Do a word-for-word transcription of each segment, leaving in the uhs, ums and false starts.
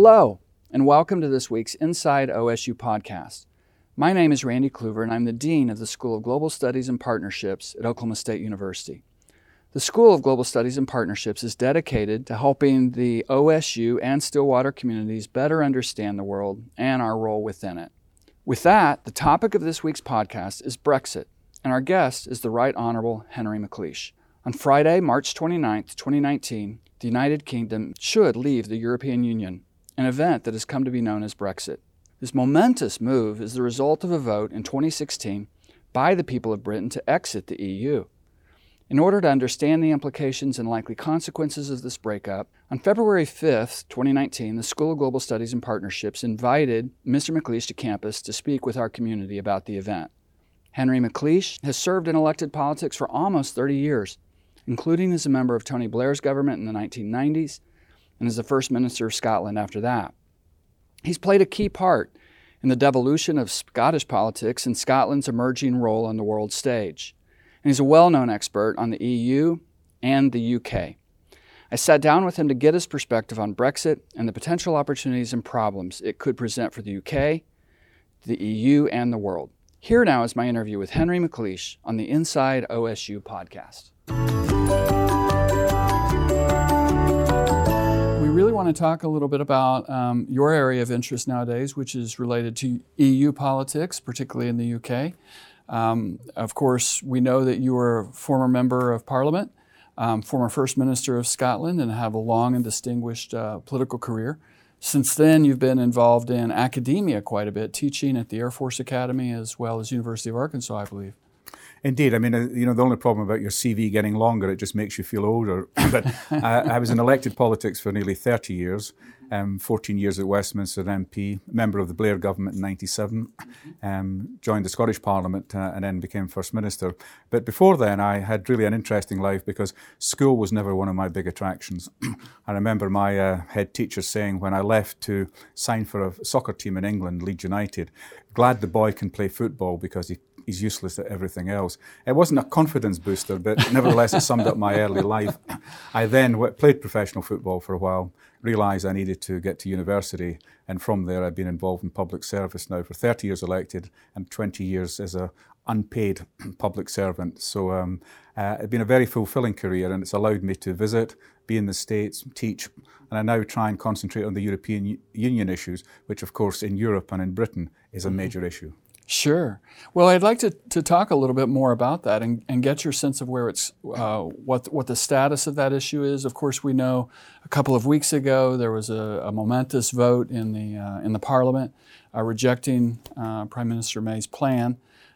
Hello, and welcome to this week's Inside O S U podcast. My name is Randy Kluver, and I'm the Dean of the School of Global Studies and Partnerships at Oklahoma State University. The School of Global Studies and Partnerships is dedicated to helping the O S U and Stillwater communities better understand the world and our role within it. With that, the topic of this week's podcast is Brexit, and our guest is the Right Honorable Henry McLeish. On Friday, March twenty-ninth, twenty nineteen, the United Kingdom should leave the European Union, an event that has come to be known as Brexit. This momentous move is the result of a vote in twenty sixteen by the people of Britain to exit the E U. In order to understand the implications and likely consequences of this breakup, on February fifth, twenty nineteen, the School of Global Studies and Partnerships invited Mister McLeish to campus to speak with our community about the event. Henry McLeish has served in elected politics for almost thirty years, including as a member of Tony Blair's government in the nineteen nineties and as the First Minister of Scotland after that. He's played a key part in the devolution of Scottish politics and Scotland's emerging role on the world stage. And he's a well-known expert on the E U and the U K. I sat down with him to get his perspective on Brexit and the potential opportunities and problems it could present for the U K, the E U, and the world. Here now is my interview with Henry McLeish on the Inside O S U podcast. We really want to talk a little bit about um, your area of interest nowadays, which is related to E U politics, particularly in the U K. Um, of course, we know that you were a former member of Parliament, um, former First Minister of Scotland, and have a long and distinguished uh, political career. Since then, you've been involved in academia quite a bit, teaching at the Air Force Academy as well as University of Arkansas, I believe. Indeed. I mean, uh, you know, the only problem about your C V getting longer, it just makes you feel older. But uh, I was in elected politics for nearly thirty years, um, fourteen years at Westminster M P, member of the Blair government in ninety-seven, um, joined the Scottish Parliament uh, and then became First Minister. But before then, I had really an interesting life because school was never one of my big attractions. I remember my uh, head teacher saying when I left to sign for a soccer team in England, Leeds United, glad the boy can play football because he He's useless at everything else. It wasn't a confidence booster, but nevertheless it summed up my early life. I then w- played professional football for a while, realised I needed to get to university, and from there I've been involved in public service now for thirty years elected and twenty years as a unpaid public servant. So um, uh, it's been a very fulfilling career, and it's allowed me to visit, be in the States, teach, and I now try and concentrate on the European U- Union issues, which of course in Europe and in Britain is a major issue. Sure. Well, I'd like to, to talk a little bit more about that and, and get your sense of where it's, uh, what what the status of that issue is. Of course, we know a couple of weeks ago there was a, a momentous vote in the uh, in the Parliament uh, rejecting uh, Prime Minister May's plan.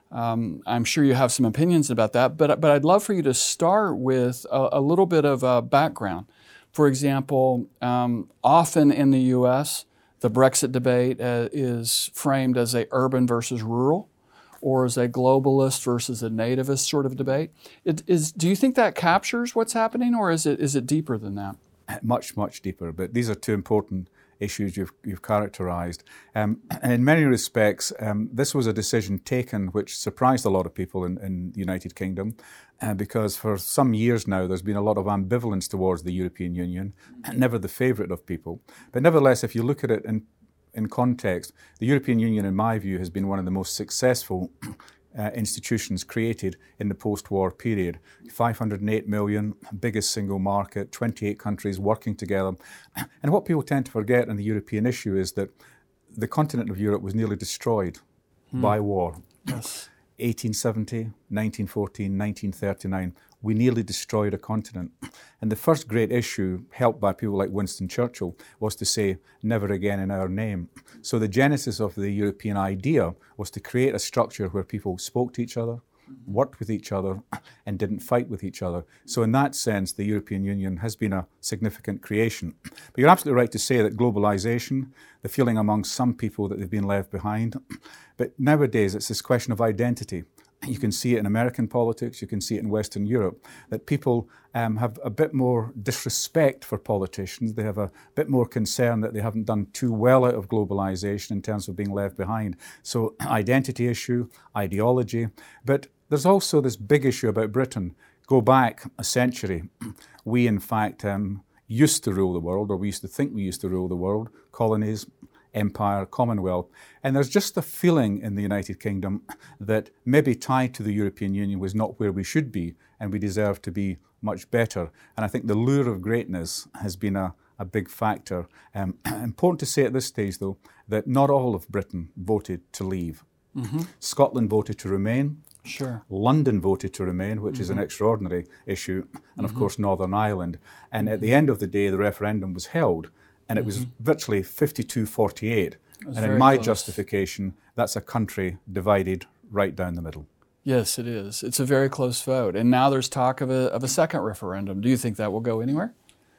Um, I'm sure you have some opinions about that, but but I'd love for you to start with a, a little bit of a background. For example, um, often in the U S, the Brexit debate uh, is framed as a urban versus rural, or as a globalist versus a nativist sort of debate. It is, do you think that captures what's happening, or is it is it deeper than that? Much, much deeper. But these are two important issues you've you've characterised. Um, and in many respects, um, this was a decision taken which surprised a lot of people in, in the United Kingdom, uh, because for some years now there's been a lot of ambivalence towards the European Union, never the favourite of people. But nevertheless, if you look at it in, in context, the European Union, in my view, has been one of the most successful Uh, institutions created in the post-war period. five hundred eight million, biggest single market, twenty-eight countries working together. And what people tend to forget in the European issue is that the continent of Europe was nearly destroyed hmm. by war. Yes. eighteen seventy, nineteen fourteen, nineteen thirty-nine, we nearly destroyed a continent. And the first great issue, helped by people like Winston Churchill, was to say, never again in our name. So the genesis of the European idea was to create a structure where people spoke to each other, worked with each other, and didn't fight with each other. So in that sense, the European Union has been a significant creation. But you're absolutely right to say that globalization, the feeling among some people that they've been left behind, but nowadays it's this question of identity. You can see it in American politics, you can see it in Western Europe, that people um, have a bit more disrespect for politicians. They have a bit more concern that they haven't done too well out of globalization in terms of being left behind. So identity issue, ideology, but there's also this big issue about Britain. Go back a century, we in fact um, used to rule the world, or we used to think we used to rule the world, colonies, empire, Commonwealth. And there's just a feeling in the United Kingdom that maybe tied to the European Union was not where we should be, and we deserve to be much better. And I think the lure of greatness has been a, a big factor. Um, important to say at this stage, though, that not all of Britain voted to leave. Mm-hmm. Scotland voted to remain. Sure. London voted to remain, which mm-hmm. is an extraordinary issue, and mm-hmm. of course Northern Ireland. And at the end of the day, the referendum was held, and it was mm-hmm. virtually fifty-two forty-eight. And in my close. justification, that's a country divided right down the middle. Yes, it is. It's a very close vote. And now there's talk of a, of a second referendum. Do you think that will go anywhere?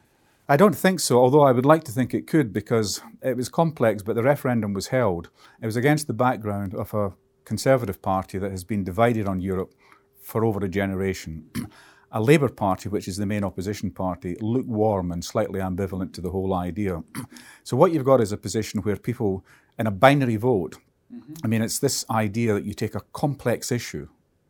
I don't think so, although I would like to think it could, because it was complex, but the referendum was held. It was against the background of a Conservative Party that has been divided on Europe for over a generation. A Labour Party, which is the main opposition party, lukewarm and slightly ambivalent to the whole idea. So what you've got is a position where people, in a binary vote, mm-hmm. I mean, it's this idea that you take a complex issue,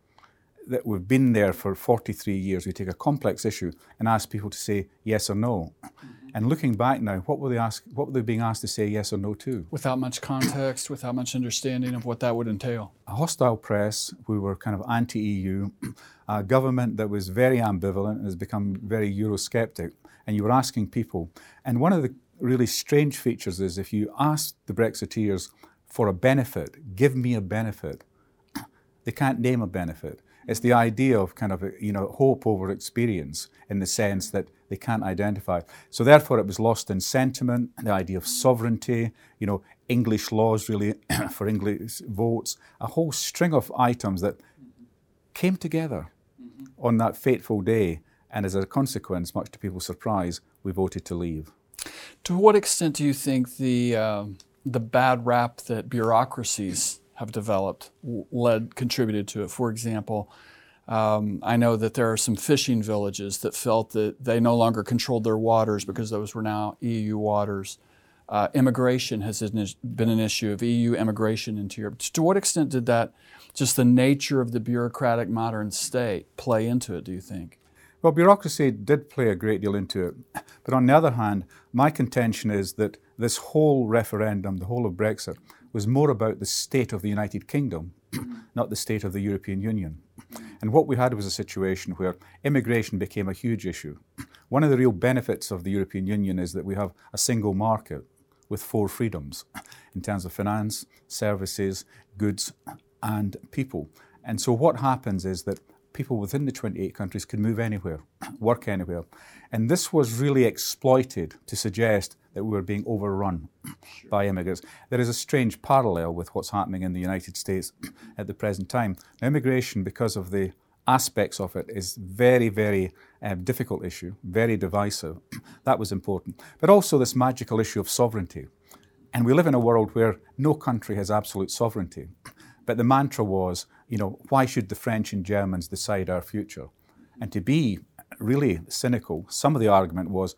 that we've been there for forty-three years, we take a complex issue and ask people to say yes or no. Mm-hmm. And looking back now, what were they ask, what were they being asked to say yes or no to? Without much context, without much understanding of what that would entail. A hostile press who were kind of anti-E U, a government that was very ambivalent and has become very Eurosceptic, and you were asking people. And one of the really strange features is if you ask the Brexiteers for a benefit, give me a benefit, they can't name a benefit. It's the idea of kind of, you know, hope over experience in the sense that they can't identify. So therefore it was lost in sentiment, the idea of sovereignty, you know, English laws really for English votes, a whole string of items that came together mm-hmm. on that fateful day. And as a consequence, much to people's surprise, we voted to leave. To what extent do you think the uh, the bad rap that bureaucracies have developed led contributed to it? For example, um, I know that there are some fishing villages that felt that they no longer controlled their waters because those were now E U waters. Uh, immigration has been an issue of E U immigration into Europe. To what extent did that, just the nature of the bureaucratic modern state, play into it, do you think? Well, bureaucracy did play a great deal into it. But on the other hand, my contention is that this whole referendum, the whole of Brexit, was more about the state of the United Kingdom, not the state of the European Union. And what we had was a situation where immigration became a huge issue. One of the real benefits of the European Union is that we have a single market with four freedoms in terms of finance, services, goods, and people. And so what happens is that people within the twenty-eight countries can move anywhere, work anywhere. And this was really exploited to suggest that we were being overrun sure. by immigrants. There is a strange parallel with what's happening in the United States at the present time. Now, immigration, because of the aspects of it, is very, very um, difficult issue, very divisive. That was important. But also this magical issue of sovereignty. And we live in a world where no country has absolute sovereignty. But the mantra was, you know, why should the French and Germans decide our future? And to be really cynical, some of the argument was,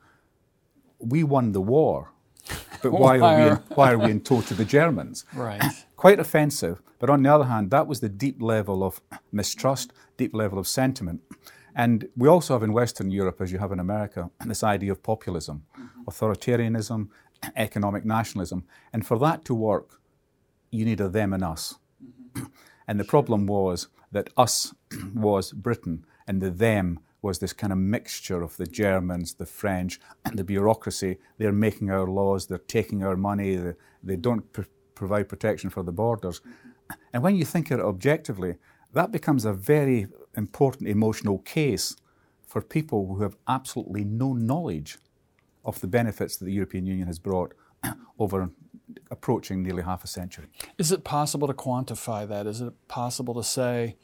we won the war, but why are we in, why are we in tow to the Germans? Right. Quite offensive. But on the other hand, that was the deep level of mistrust, deep level of sentiment. And we also have in Western Europe, as you have in America, this idea of populism, mm-hmm. authoritarianism, economic nationalism. And for that to work, you need a them and us. Mm-hmm. And the problem was that us was Britain, and the them was this kind of mixture of the Germans, the French, and the bureaucracy. They're making our laws, they're taking our money, they, they don't pr- provide protection for the borders. And when you think of it objectively, that becomes a very important emotional case for people who have absolutely no knowledge of the benefits that the European Union has brought over approaching nearly half a century. Is it possible to quantify that? Is it possible to say,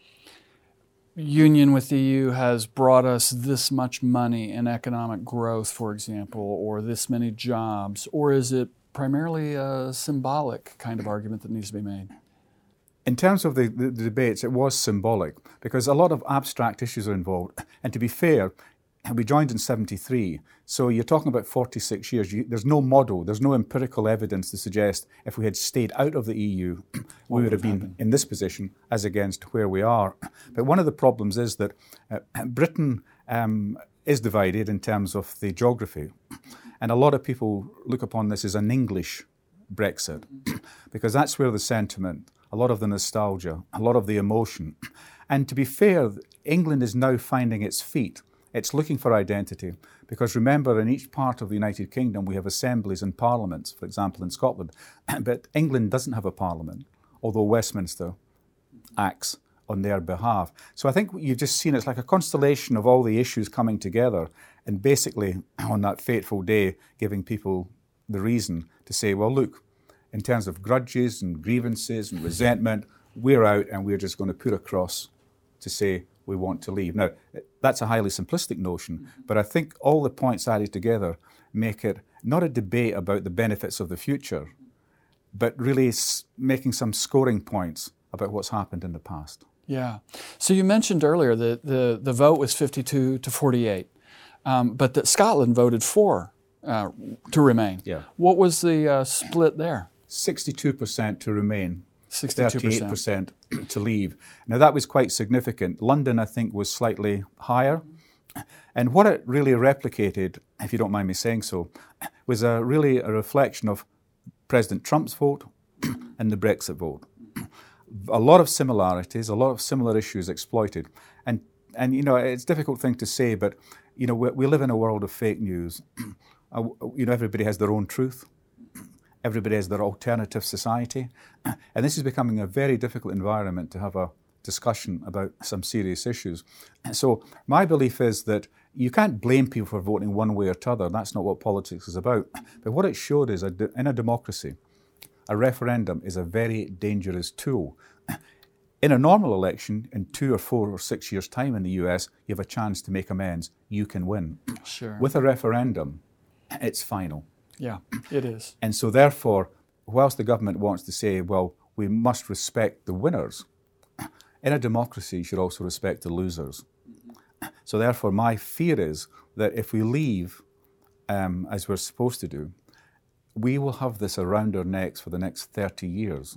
union with the E U has brought us this much money in economic growth, for example, or this many jobs, or is it primarily a symbolic kind of argument that needs to be made? In terms of the, the, the debates, it was symbolic because a lot of abstract issues are involved. And to be fair, we joined in seventy-three, so you're talking about forty-six years. You, there's no model, there's no empirical evidence to suggest if we had stayed out of the E U, we would have been happened? in this position as against where we are. But one of the problems is that uh, Britain um, is divided in terms of the geography. And a lot of people look upon this as an English Brexit, because that's where the sentiment, a lot of the nostalgia, a lot of the emotion. And to be fair, England is now finding its feet. It's looking for identity, because remember, in each part of the United Kingdom, we have assemblies and parliaments, for example, in Scotland. But England doesn't have a parliament, although Westminster acts on their behalf. So I think you've just seen it's like a constellation of all the issues coming together, and basically on that fateful day giving people the reason to say, well, look, in terms of grudges and grievances and resentment, we're out and we're just going to put across to say we want to leave. Now, that's a highly simplistic notion, but I think all the points added together make it not a debate about the benefits of the future, but really making some scoring points about what's happened in the past. Yeah. So you mentioned earlier that the, the vote was fifty-two to forty-eight, um, but that Scotland voted for uh, to remain. Yeah. What was the uh, split there? sixty-two percent to remain, sixty-two percent. thirty-eight percent to leave. Now that was quite significant. London, I think, was slightly higher. And what it really replicated, if you don't mind me saying so, was a, really a reflection of President Trump's vote and the Brexit vote. A lot of similarities, a lot of similar issues exploited. And, and you know, it's a difficult thing to say, but, you know, we, we live in a world of fake news. uh, you know, everybody has their own truth. Everybody has their alternative society. And this is becoming a very difficult environment to have a discussion about some serious issues. So my belief is that you can't blame people for voting one way or t'other. That's not what politics is about. But what it showed is, a de- in a democracy, a referendum is a very dangerous tool. In a normal election, in two or four or six years' time in the U S, you have a chance to make amends. You can win. Sure. With a referendum, it's final. Yeah, it is. And so therefore, whilst the government wants to say, well, we must respect the winners, in a democracy, you should also respect the losers. So therefore, my fear is that if we leave, um, as we're supposed to do, we will have this around our necks for the next thirty years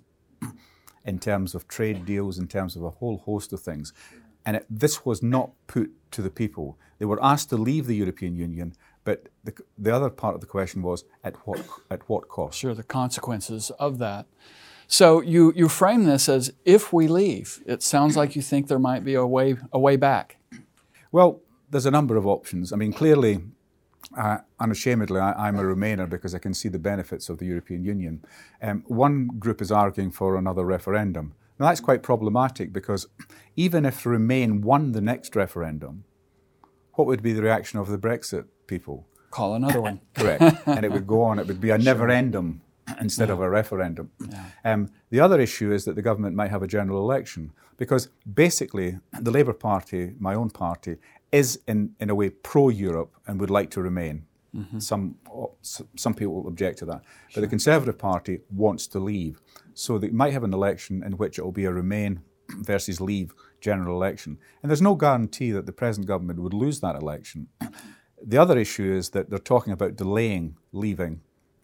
in terms of trade deals, in terms of a whole host of things. And it, this was not put to the people. They were asked to leave the European Union, but the, the other part of the question was, at what at what cost? Sure, the consequences of that. So you, you frame this as, if we leave, it sounds like you think there might be a way a way back. Well, there's a number of options. I mean, clearly, uh, unashamedly, I, I'm a Remainer because I can see the benefits of the European Union. Um, one group is arguing for another referendum. Now, that's quite problematic because even if Remain won the next referendum, what would be the reaction of the Brexit people? Call another one. Correct. And it would go on. It would be a never-endum instead Yeah. of a referendum. Yeah. Um, the other issue is that the government might have a general election because basically the Labour Party, my own party, is in, in a way pro-Europe and would like to remain. Mm-hmm. Some some people will object to that. But the Conservative Party wants to leave. So they might have an election in which it will be a Remain versus Leave general election. And there's no guarantee that the present government would lose that election. The other issue is that they're talking about delaying leaving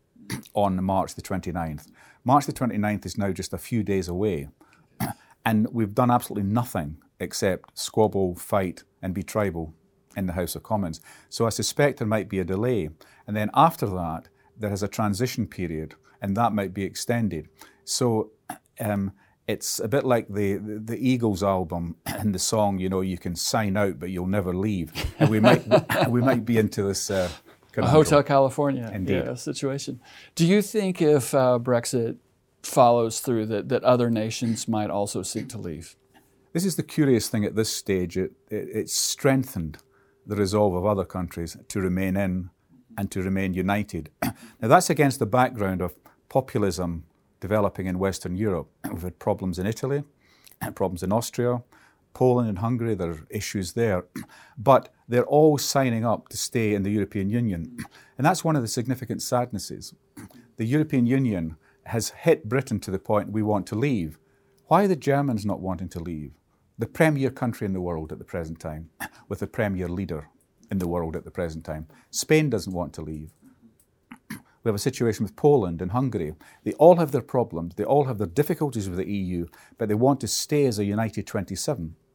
on March the twenty-ninth. March the twenty-ninth is now just a few days away. And we've done absolutely nothing except squabble, fight, and be tribal in the House of Commons. So I suspect there might be a delay. And then after that, there is a transition period, and that might be extended. So um, it's a bit like the, the, the Eagles album and the song, you know, you can sign out, but you'll never leave. And we might we might be into this uh, a Hotel California Indeed. Yeah, situation. Do you think if uh, Brexit follows through that, that other nations might also seek to leave? This is the curious thing at this stage. It, it, it's strengthened the resolve of other countries to remain in and to remain united. Now that's against the background of populism developing in Western Europe. We've had problems in Italy, problems in Austria, Poland and Hungary, there are issues there. But they're all signing up to stay in the European Union. And that's one of the significant sadnesses. The European Union has hit Britain to the point we want to leave. Why are the Germans not wanting to leave? The premier country in the world at the present time, with the premier leader in the world at the present time. Spain doesn't want to leave. We have a situation with Poland and Hungary. They all have their problems. They all have their difficulties with the E U, but they want to stay as a united twenty-seven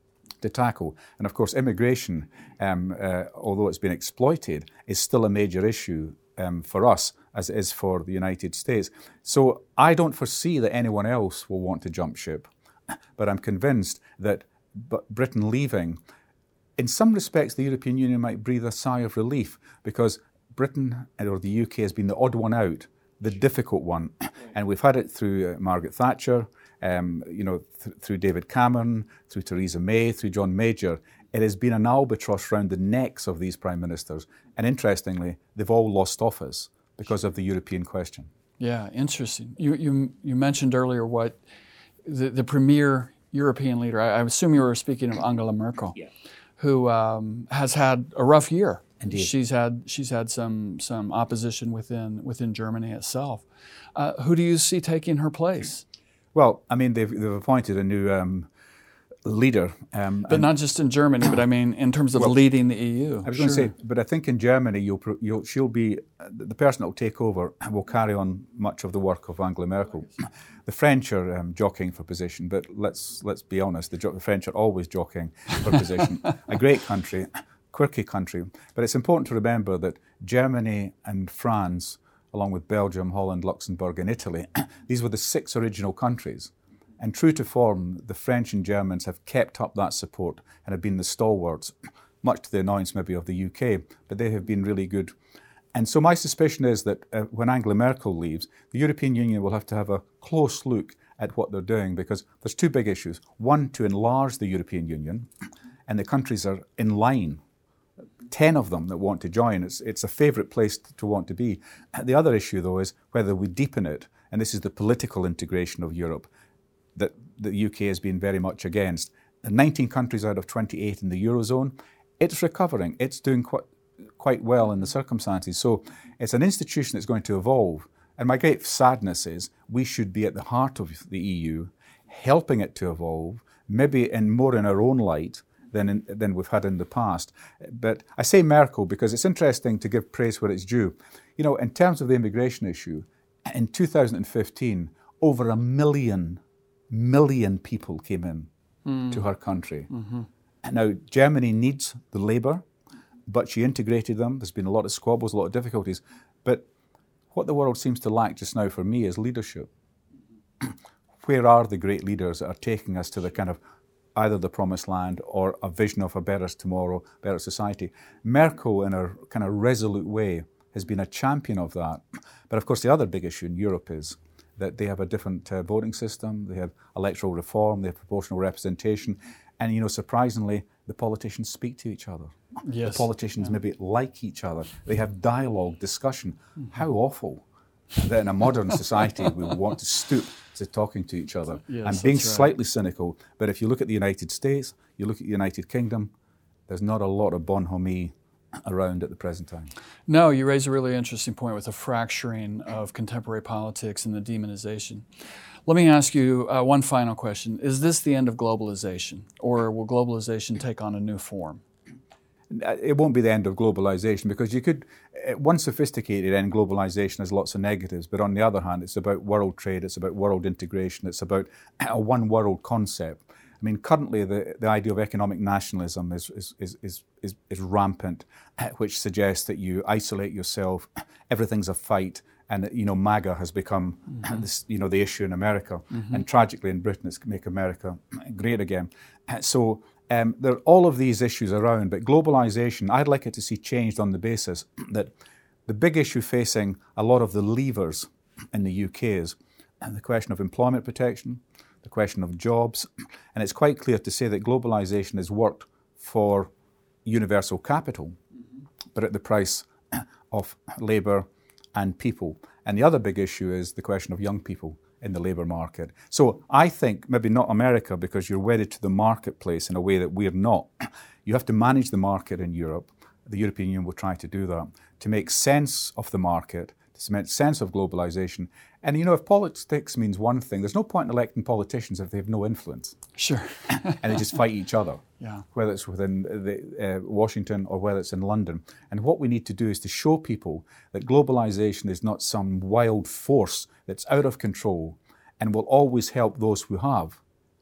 to tackle. And of course, immigration, um, uh, although it's been exploited, is still a major issue um, for us, as it is for the United States. So I don't foresee that anyone else will want to jump ship, but I'm convinced that Britain leaving, in some respects, the European Union might breathe a sigh of relief, because Britain, or the U K, has been the odd one out, the difficult one. And we've had it through uh, Margaret Thatcher, um, you know, th- through David Cameron, through Theresa May, through John Major. It has been an albatross round the necks of these prime ministers. And interestingly, they've all lost office because of the European question. Yeah, interesting. You you, you mentioned earlier what the, the premier European leader, I, I assume you were speaking of Angela Merkel, yeah. who um, has had a rough year. Indeed. She's had she's had some some opposition within within Germany itself. Uh, who do you see taking her place? Well, I mean, they've they've appointed a new um, leader, um, but not just in Germany. But I mean, in terms of well, leading the E U. I was sure. going to say, but I think in Germany, you'll, you'll she'll be the person that will take over will carry on much of the work of Angela Merkel. The French are um, jockeying for position, but let's let's be honest, the, jo- the French are always jockeying for position. A great country. Quirky country, but it's important to remember that Germany and France, along with Belgium, Holland, Luxembourg and Italy, these were the six original countries. And true to form, the French and Germans have kept up that support and have been the stalwarts, much to the annoyance maybe of the U K, but they have been really good. And so my suspicion is that uh, when Angela Merkel leaves, the European Union will have to have a close look at what they're doing, because there's two big issues. One, to enlarge the European Union, and the countries are in line. Ten of them that want to join. It's it's a favourite place to want to be. The other issue, though, is whether we deepen it, and this is the political integration of Europe that the U K has been very much against. nineteen countries out of twenty-eight in the Eurozone, it's recovering. It's doing quite, quite well in the circumstances. So it's an institution that's going to evolve. And my great sadness is we should be at the heart of the E U, helping it to evolve, maybe in more in our own light, Than, in, than we've had in the past. But I say Merkel because it's interesting to give praise where it's due. You know, in terms of the immigration issue, in two thousand fifteen, over a million, million people came in mm. to her country. Mm-hmm. Now, Germany needs the labour, but she integrated them. There's been a lot of squabbles, a lot of difficulties. But what the world seems to lack just now for me is leadership. Where are the great leaders that are taking us to the kind of either the promised land or a vision of a better tomorrow, better society? Merkel, in her kind of resolute way, has been a champion of that. But of course, the other big issue in Europe is that they have a different uh, voting system, they have electoral reform, they have proportional representation, and, you know, surprisingly, the politicians speak to each other. Yes. The politicians yeah. maybe like each other. They have dialogue, discussion. Mm-hmm. How awful that in a modern society we want to stoop to talking to each other. Yes, I'm being right. slightly cynical, but if you look at the United States, you look at the United Kingdom, there's not a lot of bonhomie around at the present time. No, you raise a really interesting point with the fracturing of contemporary politics and the demonization. Let me ask you uh, one final question. Is this the end of globalization, or will globalization take on a new form? It won't be the end of globalization, because you could, one sophisticated end, globalization has lots of negatives, but on the other hand, it's about world trade, it's about world integration, it's about a one world concept. I mean, currently the, the idea of economic nationalism is, is, is, is, is, is rampant, which suggests that you isolate yourself, everything's a fight, and, you know, MAGA has become mm-hmm. this, you know, the issue in America. Mm-hmm. And tragically in Britain, it's Make America Great Again. So um, there are all of these issues around, but globalization, I'd like it to see changed on the basis that the big issue facing a lot of the leavers in the U K is the question of employment protection, the question of jobs, and it's quite clear to say that globalization has worked for universal capital, mm-hmm. but at the price of labour and people. And the other big issue is the question of young people in the labour market. So I think maybe not America, because you're wedded to the marketplace in a way that we're not. You have to manage the market in Europe. The European Union will try to do that, to make sense of the market, to make sense of globalization. And, you know, if politics means one thing, there's no point in electing politicians if they have no influence. Sure. And they just fight each other, yeah. whether it's within the, uh, Washington or whether it's in London. And what we need to do is to show people that globalization is not some wild force that's out of control and will always help those who have.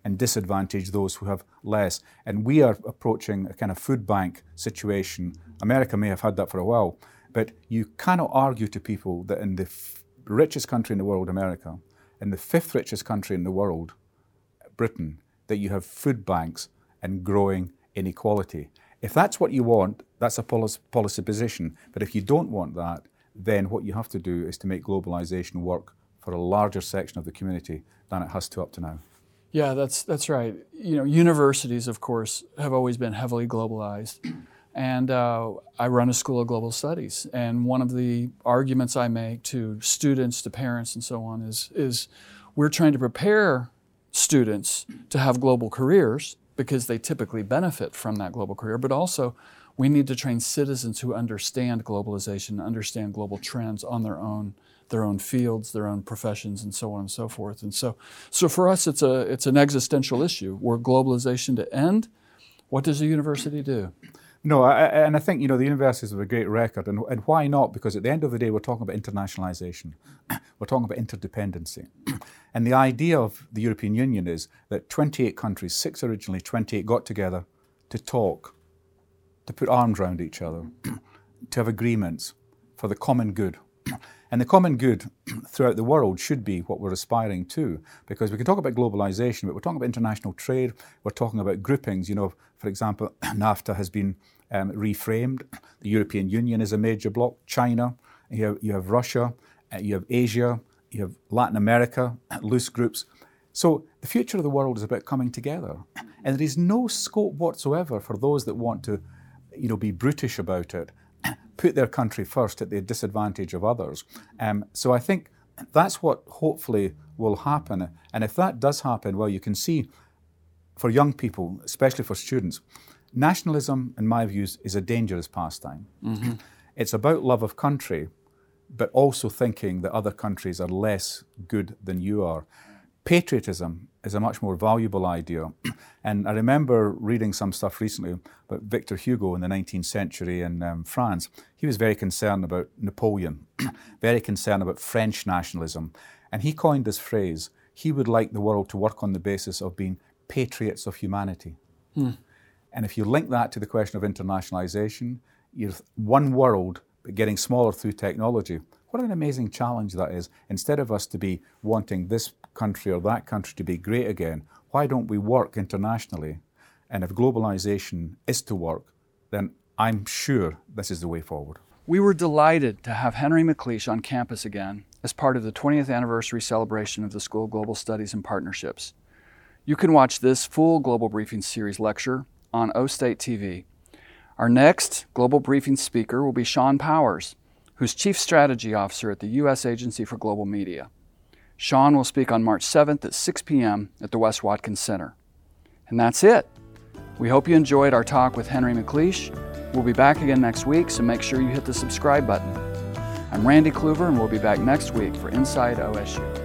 and disadvantage those who have less. And we are approaching a kind of food bank situation. America may have had that for a while, but you cannot argue to people that in the f- richest country in the world, America, and the fifth richest country in the world, Britain, that you have food banks and growing inequality. If that's what you want, that's a policy, policy position. But if you don't want that, then what you have to do is to make globalization work for a larger section of the community than it has to up to now. Yeah, that's that's right. You know, universities, of course, have always been heavily globalized. And uh, I run a school of global studies. And one of the arguments I make to students, to parents, and so on is, is we're trying to prepare students to have global careers because they typically benefit from that global career, but also we need to train citizens who understand globalization, understand global trends on their own, their own fields, their own professions, and so on and so forth. And so, so for us, it's a it's an existential issue. Were globalization to end, what does a university do? No, I, and I think, you know, the universities have a great record, and, and why not? Because at the end of the day, we're talking about internationalization. We're talking about interdependency. And the idea of the European Union is that twenty-eight countries, six originally, twenty-eight, got together to talk, to put arms around each other, to have agreements for the common good. And the common good throughout the world should be what we're aspiring to, because we can talk about globalization, but we're talking about international trade, we're talking about groupings. You know, for example, NAFTA has been um, reframed. The European Union is a major bloc. China, you have, you have Russia, uh, you have Asia, you have Latin America, loose groups. So the future of the world is about coming together. And there is no scope whatsoever for those that want to, you know, be brutish about it, put their country first at the disadvantage of others. Um, so I think that's what hopefully will happen. And if that does happen, well, you can see for young people, especially for students, nationalism, in my views, is a dangerous pastime. Mm-hmm. It's about love of country, but also thinking that other countries are less good than you are. Patriotism is a much more valuable idea. And I remember reading some stuff recently about Victor Hugo in the nineteenth century in um, France. He was very concerned about Napoleon, very concerned about French nationalism. And he coined this phrase, he would like the world to work on the basis of being patriots of humanity. Hmm. And if you link that to the question of internationalization, you're one world, but getting smaller through technology. What an amazing challenge that is. Instead of us to be wanting this country or that country to be great again, why don't we work internationally? And if globalization is to work, then I'm sure this is the way forward. We were delighted to have Henry McLeish on campus again as part of the twentieth anniversary celebration of the School of Global Studies and Partnerships. You can watch this full Global Briefing Series lecture on O State T V. Our next Global Briefing speaker will be Sean Powers, who's Chief Strategy Officer at the U S Agency for Global Media. Sean will speak on March seventh at six p.m. at the Wes Watkins Center. And that's it. We hope you enjoyed our talk with Henry McLeish. We'll be back again next week, so make sure you hit the subscribe button. I'm Randy Kluver, and we'll be back next week for Inside O S U.